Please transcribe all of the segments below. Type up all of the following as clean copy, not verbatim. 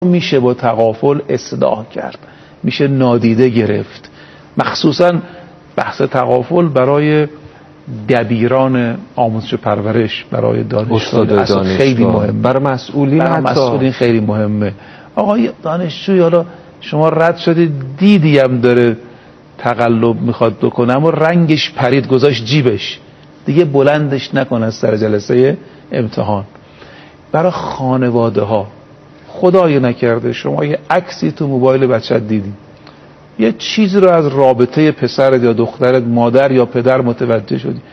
میشه با تغافل اصلاح کرد، میشه نادیده گرفت. مخصوصا بحث تغافل برای دبیران آموزش و پرورش، برای دانشجویان خیلی مهمه، برای مسئولین خیلی مهمه. آقای دانشجوی، حالا شما رد شدید دیدی هم داره تقلب میخواد بکنه اما رنگش پرید گذاشت جیبش، دیگه بلندش نکن از سر جلسه امتحان. برای خانواده ها، خدای نکرده شما یه عکسی تو موبایل بچت دیدی، یه چیزی رو از رابطه پسرت یا دخترت، مادر یا پدر متوجه شدی،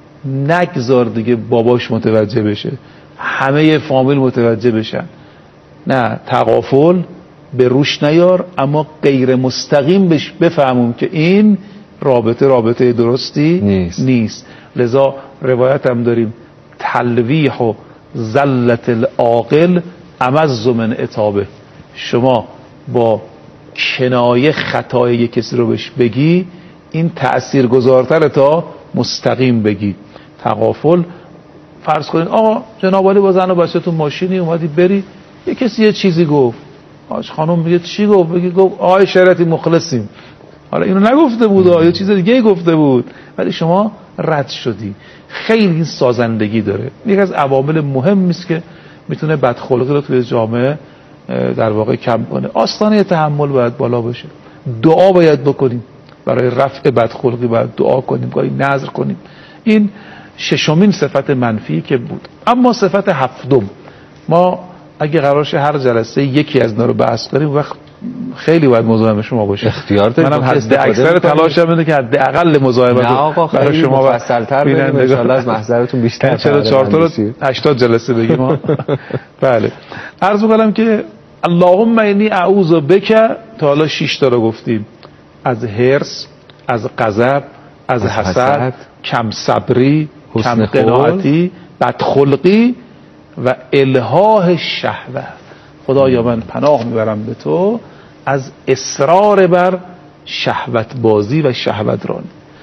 نگذار دیگه باباش متوجه بشه، همه فامیل متوجه بشن. نه، تغافل به روش نیار، اما غیر مستقیم بفهمون که این رابطه درستی نیست. لذا روایت هم داریم تلویح و زلت العاقل امز من عتابه. شما با کنایه خطای یک کسی رو بهش بگی این تأثیر گذارتره تا مستقیم بگی. تغافل، فرض کنید آقا جناب عالی با زن و بچه تو ماشینی اومدی بری، یه کسی یه چیزی گفت، آج خانم میگه چی گفت؟ بگی گفت آقای شریعتی مخلصیم. حالا اینو نگفته بود، یه چیز دیگه گفته بود، ولی شما رد شدی. خیلی این سازندگی داره. یک از عوامل مهمی است که میتونه بدخلقی رو توی جامعه در واقع کم کنه. آستانه تحمل باید بالا باشه. دعا باید بکنیم برای رفع بدخلقی، باید دعا کنیم، گاهی نذر کنیم. این ششمین صفت منفی که بود. اما صفت هفتم، ما اگه قرارشه هر جلسه یکی از اینا رو بحث کنیم وقت خیلی باید مزاحم شما باشه. اختیار دارید. منم حد اکثر تلاشم اینه که حداقل مزاحمت برای شما مفصل‌تر بگیم ان شاء الله از محضرتون بیشتر. چرا 4 تا رو 80 جلسه بگیم؟ بله. عرض می‌کنم که اللهم انی اعوذ بک، تا حالا 6 تا رو گفتیم، از حرص، از غضب، از حسد، کم صبری، کم قناعتی، بدخلقی و الحاح شهوت. خدایا من پناه میبرم به تو از اصرار بر شهوت بازی و شهوت رانی.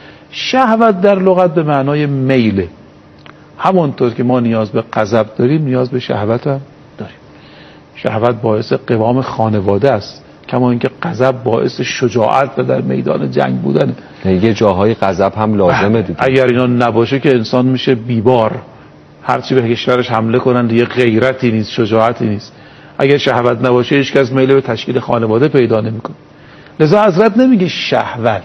شهوت در لغت به معنای میله. همونطور که ما نیاز به غضب داریم نیاز به شهوت هم داریم. شهوت باعث قوام خانواده است، کما اینکه غضب باعث شجاعت و در میدان جنگ بودن. یه جاهای غضب هم لازمه دیگه. اگر اینا نباشه که انسان میشه بیبار، هرچی به کشورش حمله کنن دیگه غیرتی نیست، شجاعتی نیست. اگر شهوت نباشه هیچ کس میل به تشکیل خانواده پیدا نمیکنه. لذا حضرت نمیگه شهوت،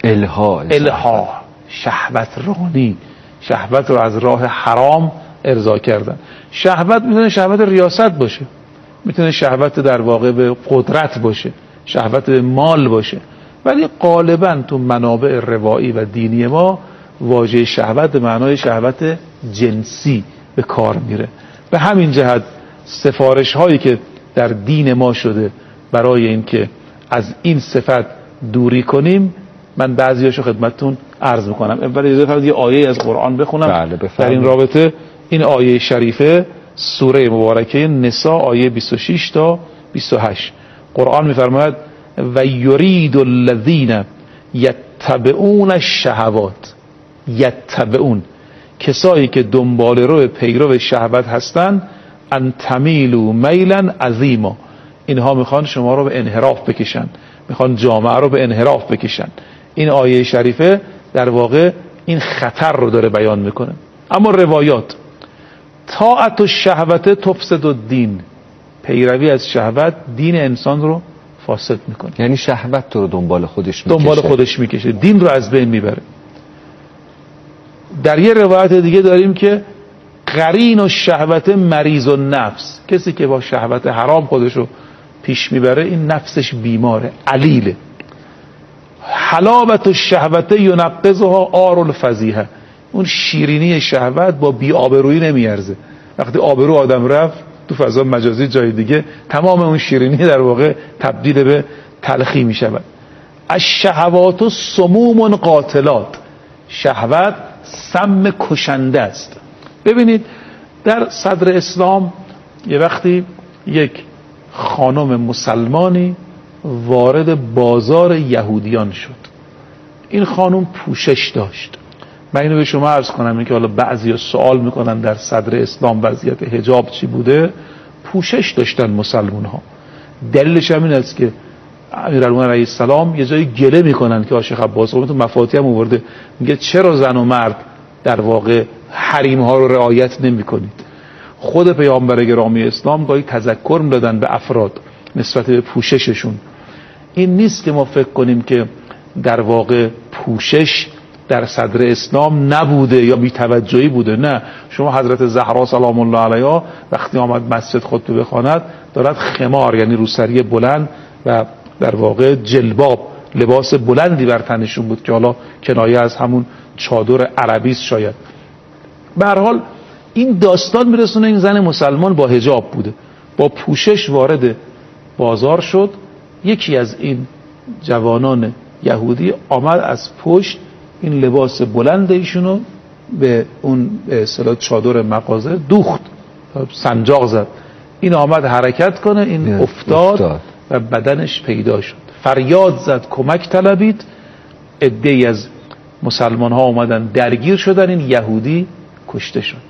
الحاح، شهوت رانی، شهوت رو از راه حرام ارضا کردن. شهوت میتونه شهوت ریاست باشه، میتونه شهوت در واقع به قدرت باشه، شهوت به مال باشه، ولی غالبا تو منابع روایی و دینی ما واژه شهوت به معنای شهوت جنسی به کار میره. به همین جهت سفارش هایی که در دین ما شده برای اینکه از این صفت دوری کنیم، من بعضیاشو خدمتتون عرض میکنم. اول یه آیه از قرآن بخونم. بله، در این رابطه این آیه شریفه سوره مبارکه نساء آیه 26 تا 28 قرآن میفرماید و یرید الذین یتبعون الشهوات، یتبعون، کسایی که دنبال رو پیرو شهوت هستن، ان تمیلوا میلا عظیما، اینها میخوان شما رو به انحراف بکشن، میخوان جامعه رو به انحراف بکشن. این آیه شریفه در واقع این خطر رو داره بیان میکنه. اما روایات، طاعت الشهوت تفسد الدین، پیروی از شهوت دین انسان رو فاسد میکنه. یعنی شهوت تو رو دنبال خودش میکشه، دین رو از بین میبره. در یه روایت دیگه داریم که قرین و شهوت مریض و نفس، کسی که با شهوت حرام خودشو پیش میبره این نفسش بیماره، علیله. حلاوت و شهوت ینقضها آر الفضیحه، اون شیرینی شهوت با بی آبرویی نمیارزه. وقتی آبرو آدم رفت تو فضا مجازی جای دیگه، تمام اون شیرینی در واقع تبدیل به تلخی میشود. الشهوات سموم قاتلات، شهوت سم کشنده است. ببینید در صدر اسلام یه وقتی یک خانم مسلمانی وارد بازار یهودیان شد. این خانم پوشش داشت. من اینو به شما عرض کنم، این که حالا بعضی سوال میکنن در صدر اسلام وضعیت حجاب چی بوده. پوشش داشتن مسلمان ها، دلیلش هم این است که امیرالمومنین علیه السلام یه جایی گله میکنن که شیخ عباس تو مفاتیح هم آورده، میگه چرا زن و مرد در واقع حریم ها رو رعایت نمیکنید؟ خود پیامبر گرامی اسلام گاهی تذکر میدادن به افراد نسبت به پوشششون. این نیست که ما فکر کنیم که در واقع پوشش در صدر اسلام نبوده یا بی‌توجهی بوده. نه، شما حضرت زهرا سلام الله علیها وقتی آمد مسجد خطبه بخواند دارد خمار یعنی روسری بلند و در واقع جلباب لباس بلندی بر تنشون بود که حالا کنایه از همون چادر عربی است شاید. به هر حال این داستان میرسونه این زن مسلمان با حجاب بوده، با پوشش وارد بازار شد. یکی از این جوانان یهودی آمد از پشت این لباس بلند ایشونو به اون به اصطلاح چادر مغازه دوخت، سنجاق زد. این آمد حرکت کنه، این افتاد و بدنش پیدا شد. فریاد زد کمک طلبید. عده‌ای از مسلمان ها اومدن درگیر شدن، این یهودی کشته شد.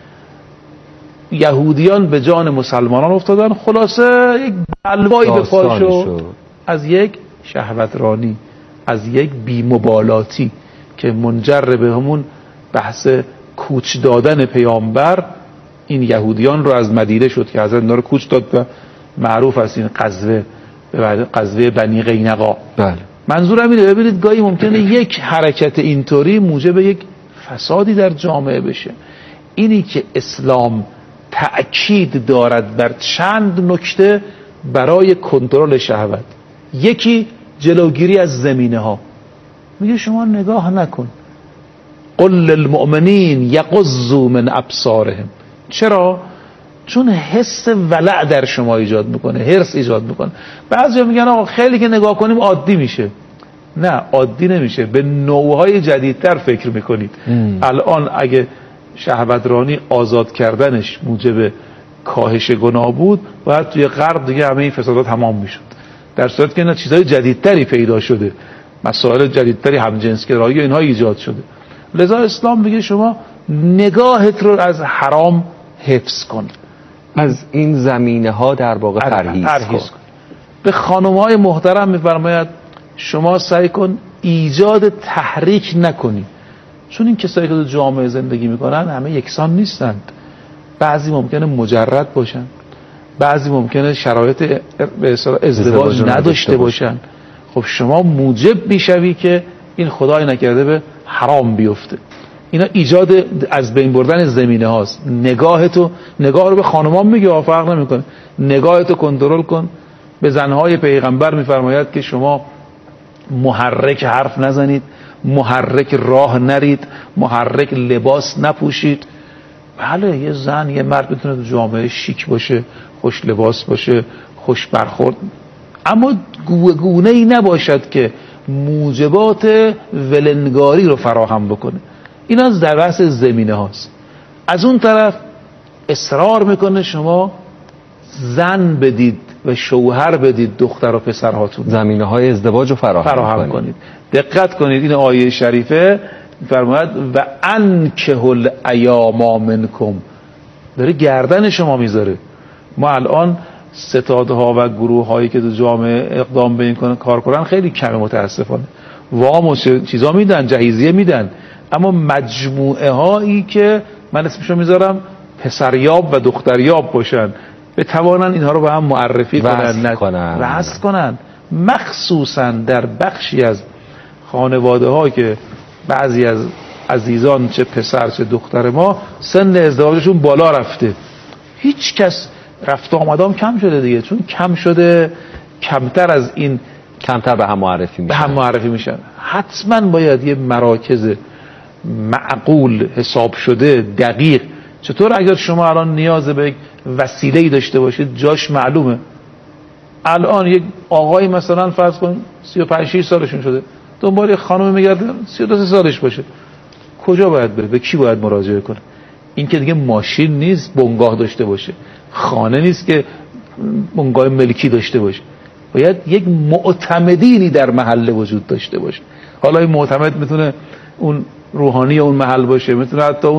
یهودیان به جان مسلمانان افتادن. خلاصه یک بلوایی به پا شد از یک شهوترانی، از یک بی‌مبالاتی که منجر به همون بحث کوچ دادن پیامبر این یهودیان رو از مدینه شد که حضرت اینا رو کوچ داد و معروف است این غزوه بنی قینقاع. بله. منظورم اینه ببینید گاهی ممکنه یک حرکت اینطوری موجب یک فسادی در جامعه بشه. اینی که اسلام تأکید دارد بر چند نکته برای کنترل شهوت. یکی جلوگیری از زمینه ها. میگه شما نگاه نکن، قل للمؤمنین یغضوا من ابصارهم. چرا؟ چون حس ولع در شما ایجاد میکنه، حرص ایجاد میکنه. بعضیا میگن آقا خیلی که نگاه کنیم عادی میشه. نه، عادی نمیشه، به نوعهای جدیدتر فکر میکنید. الان اگه شهوترانی آزاد کردنش موجب کاهش گناه بود، باید توی غرب دیگه همه این فسادات تمام میشد. در صورتی که اینا چیزهای جدیدتری پیدا شده، مسائل جدیدتری همجنسگرایی و اینها ایجاد شده. لذا اسلام میگه شما نگاهت رو از حرام حفظ کن، از این زمینه ها در واقع پرهیز کن. به خانم‌های محترم میفرماید شما سعی کن ایجاد تحریک نکنی، چون این کسایی که تو جامعه زندگی میکنن همه یکسان نیستند. بعضی ممکنه مجرد باشن، بعضی ممکنه شرایط به اصطلاح ازدواج نداشته باشن. خب شما موجب میشوی که این خدای نکرده به حرام بیفته. اینا ایجاد از بین بردن زمینه هاست. نگاه رو به خانمان میگه، فرق نمیکنه، نگاهتو کنترل کن. به زنهای پیغمبر میفرماید که شما محرک حرف نزنید، محرک راه نرید، محرک لباس نپوشید. بله، یه زن یه مرد میتونه تو جامعه شیک باشه، خوش لباس باشه، خوش برخورد، اما گونه‌ای نباشد که موجبات ولنگاری رو فراهم بکنه. اینا در بحث زمینه هاست. از اون طرف اصرار میکنه شما زن بدید و شوهر بدید دختر و پسرهاتون، زمینه های ازدواج رو فراهم کنید. دقت کنید، این آیه شریفه فرماید و انکحوا الایام منکم، داره گردن شما میذاره. ما الان ستادها و گروه هایی که تو جامعه اقدام به این کار کنن خیلی کمه متاسفانه. وام و چیزا میدن، جهیزیه میدن، اما مجموعه هایی که من اسمشو میذارم پسریاب و دختریاب باشن، بتوانن اینها رو به هم معرفی وصل کنن، مخصوصا در بخشی از خانواده ها که بعضی از عزیزان چه پسر چه دختر ما سن ازدواجشون بالا رفته. هیچ کس رفت آمدام کم شده دیگه، چون کم شده، کمتر از این کمتر به هم معرفی میشن. حتما باید یه مراکز معقول حساب شده دقیق. چطور اگر شما الان نیاز به یک وسیله‌ای داشته باشید جاش معلومه. الان یک آقایی مثلا فرض کن 35 سالشون شده دنبال یک خانم میگرده 32 سالش باشه، کجا باید بره؟ به کی باید مراجعه کنه؟ این که دیگه ماشین نیست بنگاه داشته باشه، خانه نیست که بنگاه ملکی داشته باشه، باید یک معتمدینی در محله وجود داشته باشه. حالا این معتمد میتونه اون روحانی اون محل باشه، میتونه حتی اون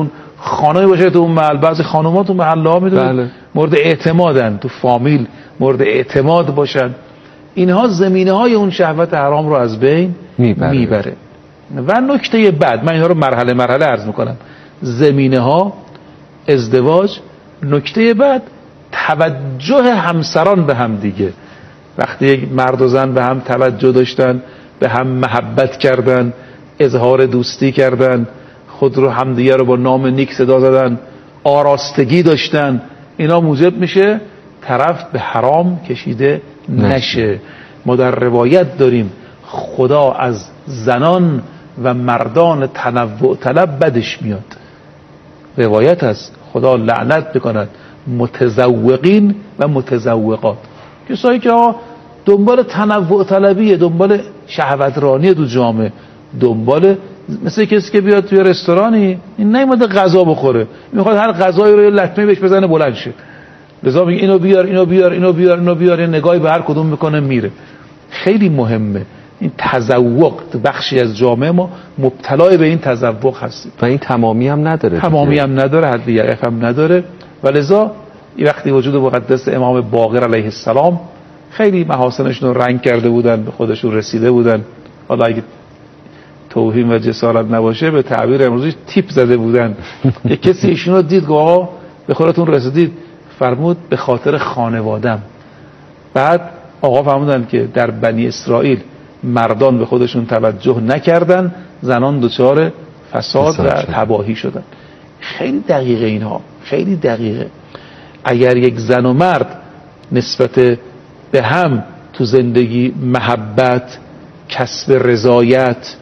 خانمی باشه تو اون محل. بعضی خانوما تو محله ها میدونید مورد اعتمادن، تو فامیل مورد اعتماد باشن. اینها زمینه های اون شهوت حرام رو از بین میبره. و نکته بعد، من اینها رو مرحله مرحله عرض میکنم. زمینه ها ازدواج. نکته بعد توجه همسران به هم دیگه. وقتی یک مرد و زن به هم توجه داشتن، به هم محبت کردن، اظهار دوستی کردن، خود رو همدیگه رو با نام نیک صدا زدن، آراستگی داشتن، اینا موجب میشه طرف به حرام کشیده نشه. ما در روایت داریم خدا از زنان و مردان تنوع طلب بدش میاد. روایت هست خدا لعنت بکند متزوقین و متزوقات، کسایی که دنبال تنوع طلبیه، دنبال شهوترانی تو جامعه، دنبال مثل کسی که بیاد توی رستورانی این نیومده غذا بخوره، میخواد هر غذایی رو یه لطمه بهش بزنه بلند شه، لذا میگه اینو بیار اینو بیار اینو بیار اینو بیار، یه نگاهی به هر کدوم میکنه میره. خیلی مهمه این تذوق. بخشی از جامعه ما مبتلا به این تذوق هستیم و این تمامی هم نداره، تمامی هم نداره، حد یقف هم نداره. و لذا وقتی وجود مقدس امام باقر علیه السلام خیلی محاسنشون رو رنگ کرده بودن، به خودشون رسیده بودن، حالا اگه توهین و جسارت نباشه به تعبیر امروزی تیپ زده بودن. یک کسی ایشون رو دید گفت آقا به خودتون رسیدید، فرمود به خاطر خانوادم. بعد آقا فرمودن که در بنی اسرائیل مردان به خودشون توجه نکردن، زنان دچار فساد و تباهی شدن. خیلی دقیقه اینها، خیلی دقیقه. اگر یک زن و مرد نسبت به هم تو زندگی محبت، کسب رضایت،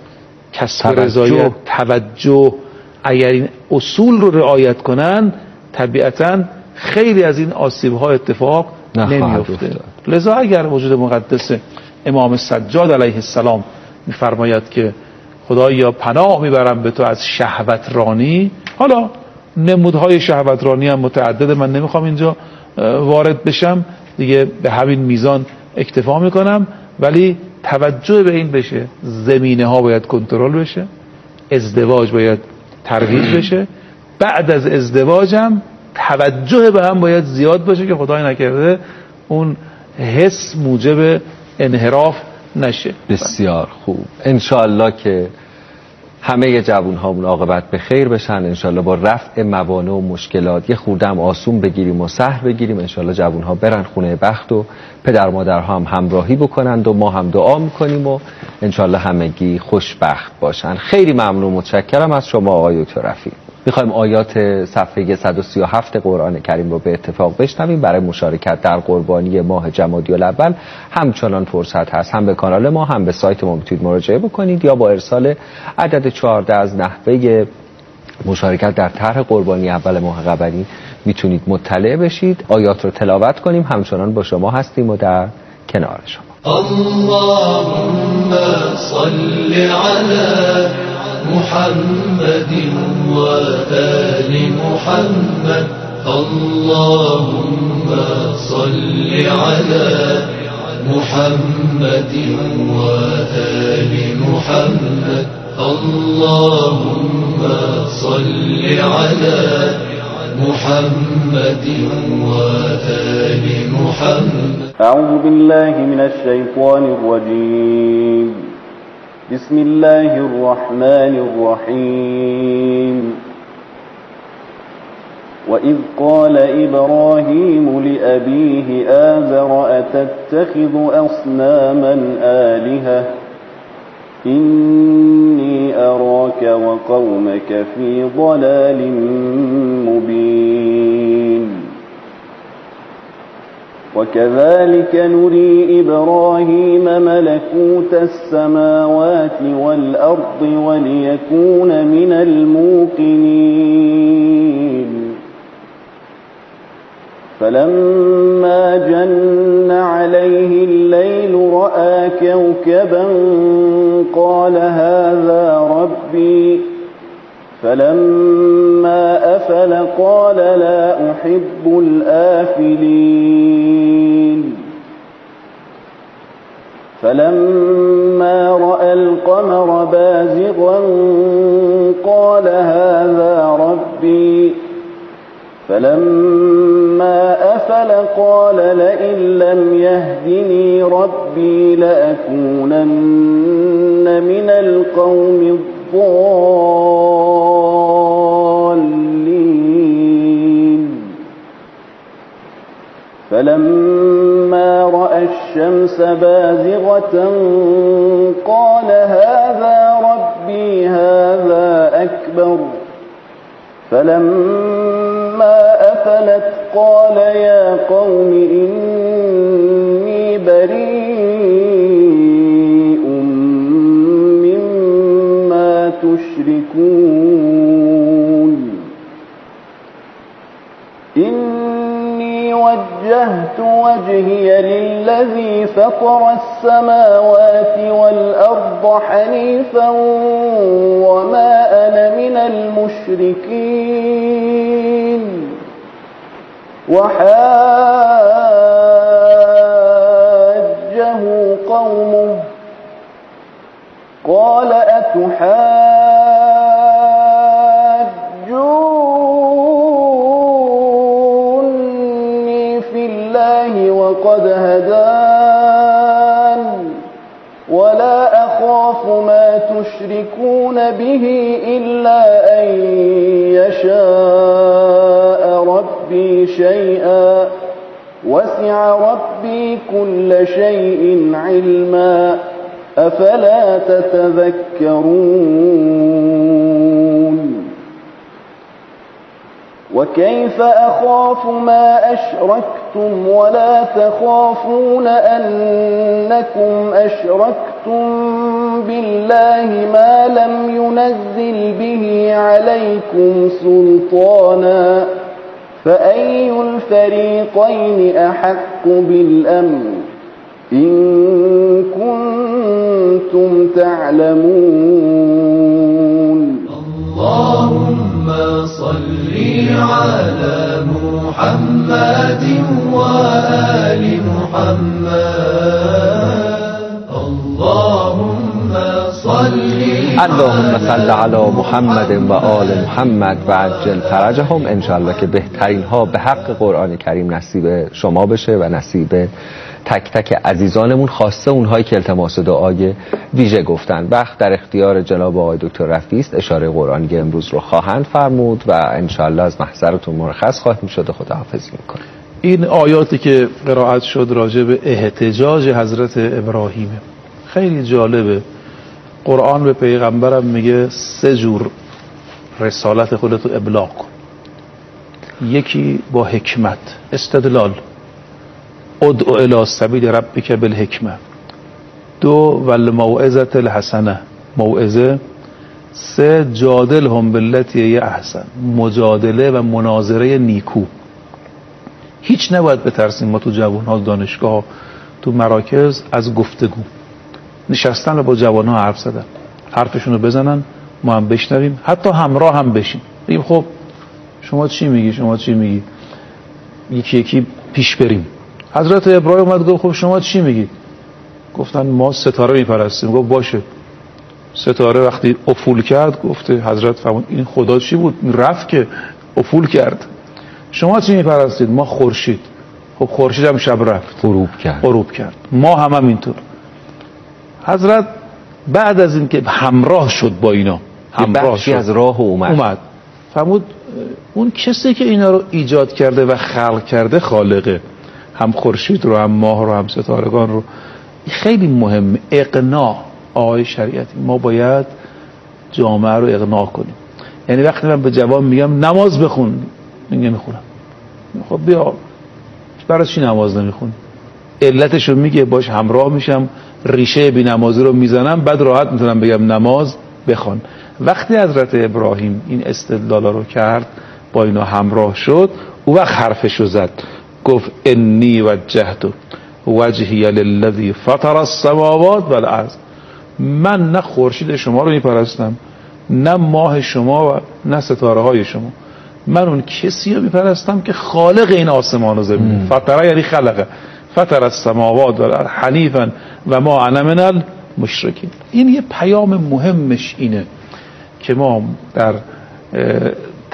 توجه، اگر این اصول رو رعایت کنن، طبیعتاً خیلی از این آسیب‌ها اتفاق نمیفته. لذا اگر وجود مقدس امام سجاد علیه السلام میفرماید که خدایا پناه میبرم به تو از شهوت رانی، حالا نمودهای شهوت رانی هم متعدده، من نمیخوام اینجا وارد بشم دیگه، به همین میزان اکتفا میکنم. ولی توجه به این بشه زمینه ها باید کنترل بشه، ازدواج باید ترویج بشه، بعد از ازدواج هم توجه به هم باید زیاد باشه که خدای نکرده اون حس موجب انحراف نشه. بسیار خوب. انشاءالله که همه جوان هامون عاقبت به خیر بشن، انشاءالله با رفع موانع و مشکلات یه خورده هم آسون بگیریم و سهل بگیریم، انشاءالله جوان ها برن خونه بخت و پدر مادرها هم همراهی بکنند و ما هم دعا میکنیم و انشاءالله همگی خوشبخت باشن. خیلی ممنون، متشکرم از شما آقای دکتر رفیع. میخوایم آیات صفحه 137 قرآن کریم رو به اتفاق بشنویم. برای مشارکت در قربانی ماه جمادی الاول همچنان فرصت هست، هم به کانال ما هم به سایت ما میتونید مراجعه بکنید یا با ارسال عدد 14 از نحوه مشارکت در طرح قربانی اول ماه قبلی میتونید مطلع بشید. آیات رو تلاوت کنیم، همچنان با شما هستیم و در کنار شما. اللهم صل علی محمد وآل محمد. اللهم صل على محمد وآل محمد. اللهم صل على محمد وآل محمد. أعوذ بالله من الشيطان الرجيم. بسم الله الرحمن الرحيم. وإذ قال إبراهيم لأبيه آزر أتتخذ أصناما آلهة إني أراك وقومك في ضلال مبين. وكذلك نري إبراهيم ملكوت السماوات والأرض وليكون من الموقنين. فلما جن عليه الليل رأى كوكبا قال هذا ربي. فلما أفل قال لا أحب الآفلين. فلما رأى القمر بازغا قال هذا ربي ربي فلما أفل قال لئن لم يهدني ربي لأكونن من القوم الضالين فلما رأى الشمس بازغة قال هذا ربي هذا أكبر فلما أفلت قال يا قوم إني بريء مما تشركون إني وجهت وجهي للذي فطر السماوات والأرض حنيفا وما أنا من المشركين وحاجه قومه قال أتحاجوني في الله وقد هدان ولا أخاف ما تشركون به إلا أن يشاء ربي شيئا وسع ربي كل شيء علما أفلا تتذكرون وكيف أخاف ما أشركتم ولا تخافون أنكم أشركتم بالله ما لم ينزل به عليكم سلطانا فأي الفريقين أحق بالأمن إن كنتم تعلمون اللهم صل على محمد وآل محمد اللهم صل على محمد و آل محمد و عجل فرجهم. انشاءالله که بهترین ها به حق قرآن کریم نصیب شما بشه و نصیب تک تک عزیزانمون، خاصه اونهایی که التماس دعای ویژه گفتن. وقت در اختیار جناب آقای دکتر رفیعی است. اشاره قرآنی امروز رو خواهند فرمود و انشاءالله از محضرتون مرخص خواهیم شد و خداحافظی میکنیم. این آیاتی که قرائت شد راجع به احتجاج حضرت ابراهیم خیلی جالبه. قرآن به پیغمبرم میگه 3 جور رسالت خودتو ابلاغ کن. یکی با حکمت، استدلال، ادعو الی سبیل ربک بالحکمه. 2 والموعظة الحسنه، موعظه. 3 جادلهم بالتی هی احسن، مجادله و مناظره نیکو. هیچ نباید بترسیم ما تو جوان‌ها، دانشگاه، تو مراکز از گفتگو، نشستن و با جوان‌ها حرف زدن، حرفشون رو بزنن، ما هم بشنویم، حتی همراه هم بشیم، بگیم خب شما چی میگی، شما چی میگی، یکی یکی پیش بریم. حضرت ابراهیم اومد گفت خب شما چی میگی؟ گفتن ما ستاره میپرستیم. گفت باشه. ستاره وقتی افول کرد گفته حضرت فرمود این خدا چی بود؟ رفت که افول کرد. شما چی میپرستید؟ ما خورشید. خب خورشید هم شب رفت، غروب کرد. ما هم اینطور. حضرت بعد از این که همراه شد با اینا، همراه شد، از راه اومد فرمود اون کسی که اینا رو ایجاد کرده و خلق کرده خالقه، هم خورشید رو، هم ماه رو، هم ستارگان رو. خیلی مهم اقناع. آقای شریعتی ما باید جامعه رو اقناع کنیم. یعنی وقتی من به جوان میگم نماز بخون، میگه نمیخونم. خب بیا برای چی نماز نمیخونی؟ علتشو میگه، باش همراه میشم، ریشه بی نمازی رو میزنم، بعد راحت میتونم بگم نماز بخون. وقتی حضرت ابراهیم این استدلال رو کرد، با اینا همراه شد، او وقت حرفشو زد، گفت انی وجهت وجهی للذی فطر السماوات والارض. من نه خورشید شما رو میپرستم، نه ماه شما و نه ستاره های شما. من اون کسی رو میپرستم که خالق این آسمان و زمین. فطره یعنی خلقه، فطر السماوات والارض حنیفا و ما انا من المشرکین. این یه پیام مهمش اینه که ما در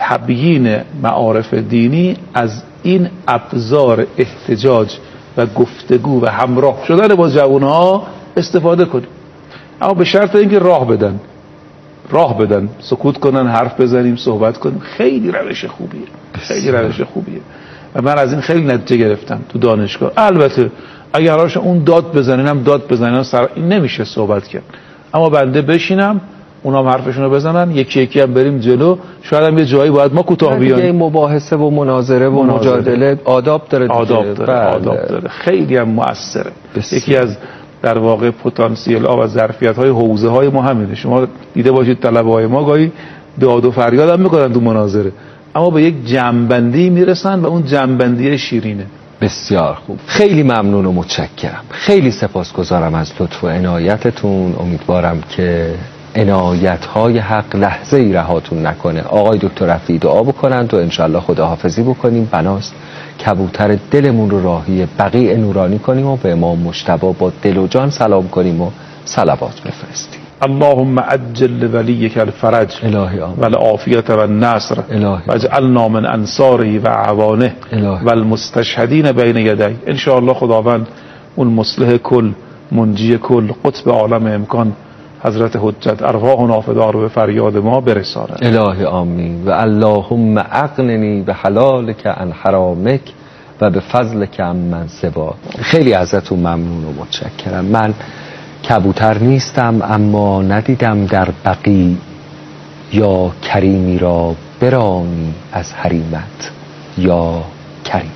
تبیین معارف دینی از این ابزار احتجاج و گفتگو و همراه شدن با جوانها استفاده کنیم، اما به شرط اینکه راه بدن، سکوت کنن، حرف بزنیم، صحبت کنیم. خیلی روش خوبیه و من از این خیلی نتیجه گرفتم تو دانشگاه. البته اگر هراش اون داد بزنن هم داد بزنن این نمیشه صحبت کرد، اما بنده بشینم اونا هم حرفشون رو بزنن، یکی یکی هم بریم جلو. شاید هم یه جایی باید ما کوتاه بیایم. این مباحثه و مناظره و مجادله آداب داره. آداب داره. خیلی هم مؤثره. یکی از در واقع پتانسیل ها و ظرفیت های حوزه های ما همینه. شما دیده باشید طلبه های ما گاهی داد و فریاد هم میکنن تو مناظره، اما به یک جنبندی میرسن و اون جنبندی شیرینه. بسیار خوب، خیلی ممنون و متشکرم. خیلی سپاسگزارم از لطف و عنایتتون. امیدوارم که عنایت های حق لحظه ای رهاتون نکنه. آقای دکتر رفیعی دعا بکنند و انشالله خداحافظی بکنیم. بناست کبوتر دلمون رو راهی بقیع نورانی کنیم و به امام مجتبی با دل و جان سلام کنیم و صلوات بفرستیم. اللهم عجل ولیک الفرج الهی آمین. والعافیت والنصر الهی واجعلنا من انصاره و عوانه الهی. والمستشهدین بین یدی. ان شاء الله خداوند اون مصلح کل، منجی کل، قطب عالم امکان حضرت حجت ارواح نافدار رو به فریاد ما برساند. الهی آمین. و اللهم اغننی به حلالک عن حرامک و به فضلک عمن سواک. خیلی ازتون ممنون و متشکرم. من کبوتر نیستم، اما ندیدم در بقیع یا کریمی را برانی از حریمت یا کریم.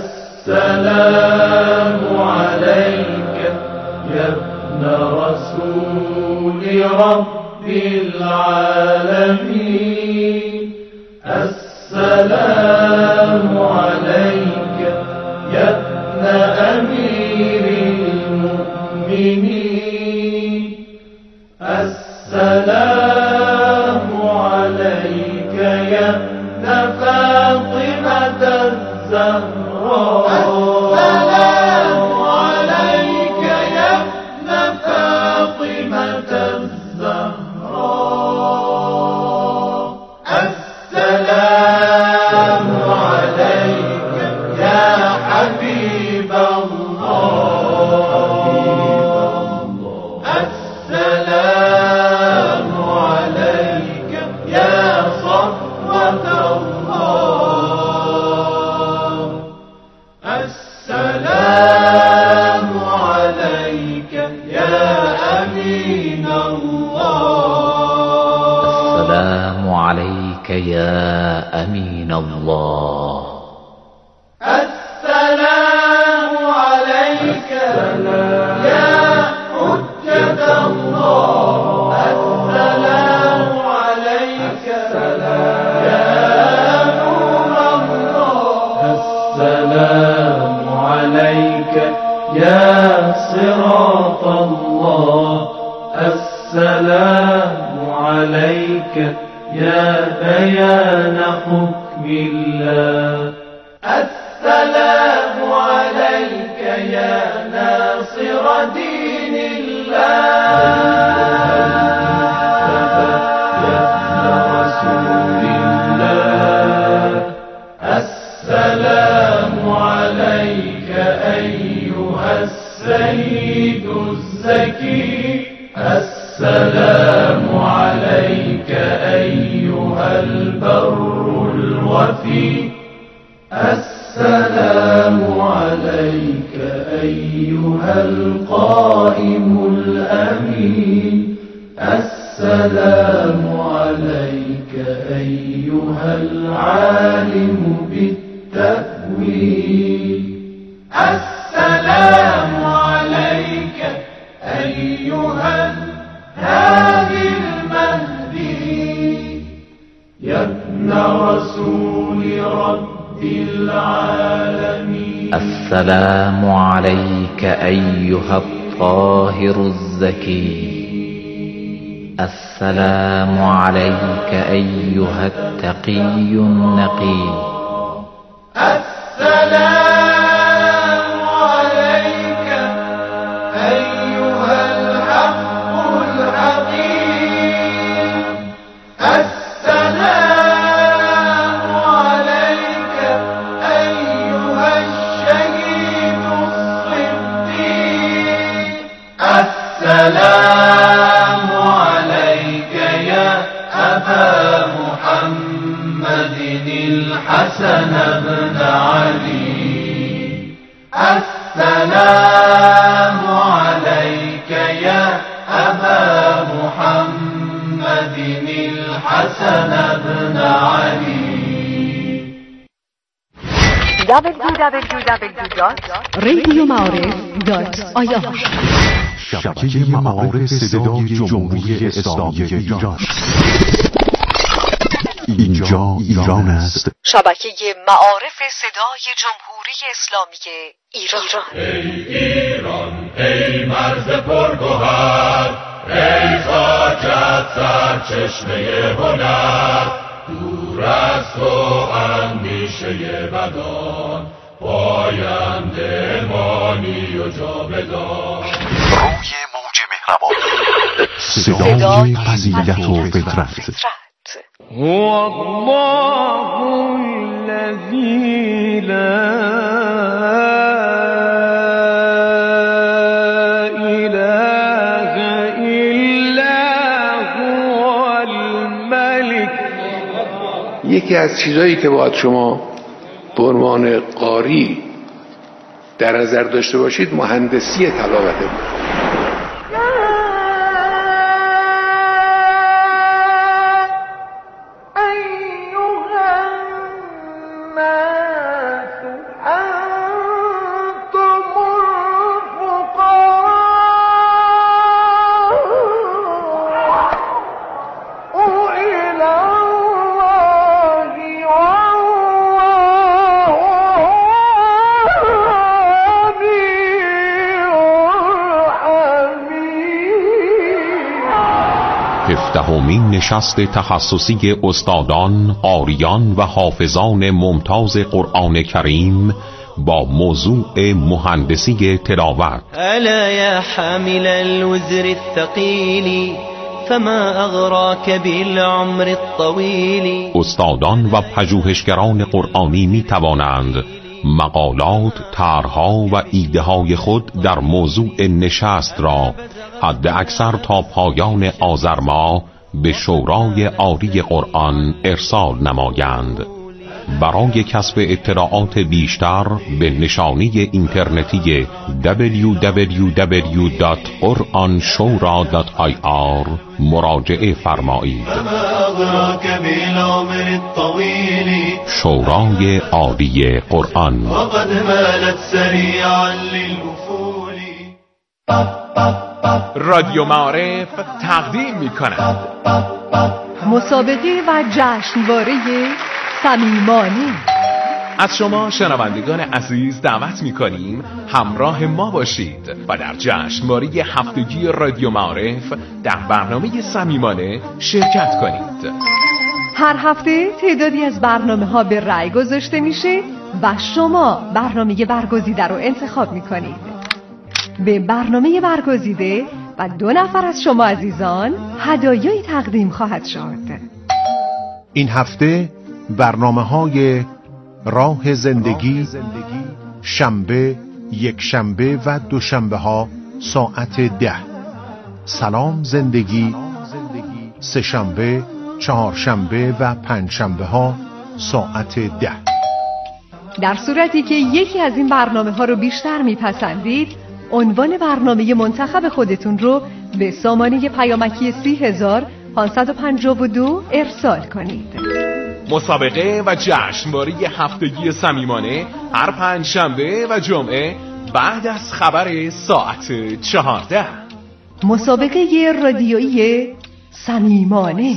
السلام علیک یا ابن رسول رب العالمین. السلام علیک یا ابن امیر المؤمنین. السلام عليك يا ابن فاطمة الزهراء. السلام عليك يا ابن فاطمة الزهراء. السلام عليك يا حبيب الله. السلام عليك يا صفوة الله. السلام عليك يا أمين الله. السلام عليك يا أمين الله. السلام عليك يا حجة الله. السلام عليك يا نور الله. السلام عليك يا صراط الله. السلام عليك يا بيان حكم الله. السلام عليك يا ناصر دين الله. يا ابن رسول الله. السلام عليك أيها السيد الزكي. السلام عليك أيها البر الوفي. السلام عليك أيها القائم الأمين. السلام عليك أيها العالم بالتأويل. السلام عليك أيها الهادي المهدي. يا ابن رسول رب العالمين. السلام عليك أيها الطاهر الزكي. السلام عليك أيها التقي النقي. السلام عليك أيها الحق الحقيق. السلام الحسن بن علي السلام عليك يا أبا محمد الحسن بن علي. www.radioma'arif.ir شبکه معارف صدای جمهوری اسلامی ایران. اینجا ایران است. شبکه معارف صدای جمهوری اسلامی ایران. ای ایران ای مرز پرگوهر، ای خاکت سرچشمه هنر، دور از تو اندیشه بدان، پاینده مانی و جاودان. روی موج مهربان، صدای فضیلت و فطرت. هو الله الذي لا إله إلا هو الملك. یکی از چیزایی که باید شما به عنوان قاری در نظر داشته باشید مهندسی تلاوته بود. هفدهمین نشست تخصصی استادان، قاریان و حافظان ممتاز قرآن کریم با موضوع مهندسی تلاوت. الا یا حامل الوزر الثقیل فما اغراک بالعمر الطویل. استادان و پژوهشگران قرآنی می توانند مقالات، طرح‌ها و ایده‌های خود در موضوع نشست را حد اکثر تا پایان آذر ماه به شورای عالی قرآن ارسال نمایند. برای کسب اطلاعات بیشتر به نشانی اینترنتی www.quranshura.ir مراجعه فرمایید. شورای عالی قرآن. وقد مالت سریعا للأفول. رادیو معارف تقدیم می‌کند مسابقه و جشنواره صمیمانه. از شما شنوندگان عزیز دعوت می‌کنیم همراه ما باشید و در جشنواره هفتگی رادیو معارف در برنامه صمیمانه شرکت کنید. هر هفته تعدادی از برنامه‌ها به رأی گذاشته میشه و شما برنامه برگزیده رو انتخاب می‌کنید. به برنامه برگزیده و 2 نفر از شما عزیزان هدایایی تقدیم خواهد شد. این هفته برنامه‌های راه زندگی شنبه، یکشنبه و دوشنبه‌ها ساعت 10. سلام زندگی سه‌شنبه، چهارشنبه و پنجشنبه‌ها ساعت 10. در صورتی که یکی از این برنامه‌ها رو بیشتر میپسندید، عنوان برنامه منتخب خودتون رو به سامانه پیامکی 30552 ارسال کنید. مسابقه و جشنواره هفتگی صمیمانه هر پنجشنبه و جمعه بعد از خبر ساعت 14. مسابقه رادیویی صمیمانه.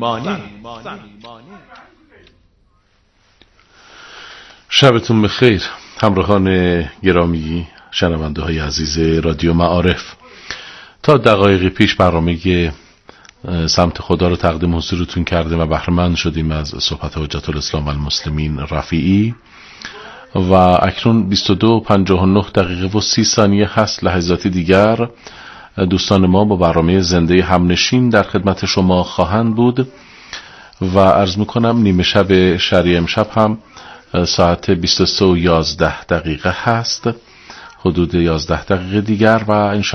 شبتون بخیر همراهان گرامی، شنونده های عزیز رادیو معارف. تا دقایقی پیش برنامه سمت خدا رو تقدیم حضورتون کردیم و بهره مند شدیم از صحبت حجت الاسلام و المسلمین رفیعی و اکنون 22:59 و 30 ثانیه هست. لحظاتی دیگر دوستان ما با برنامه زنده همنشین در خدمت شما خواهند بود و عرض میکنم نیمه شب شرعی امشب هم ساعت 23:11 هست، حدود 11 دقیقه دیگر و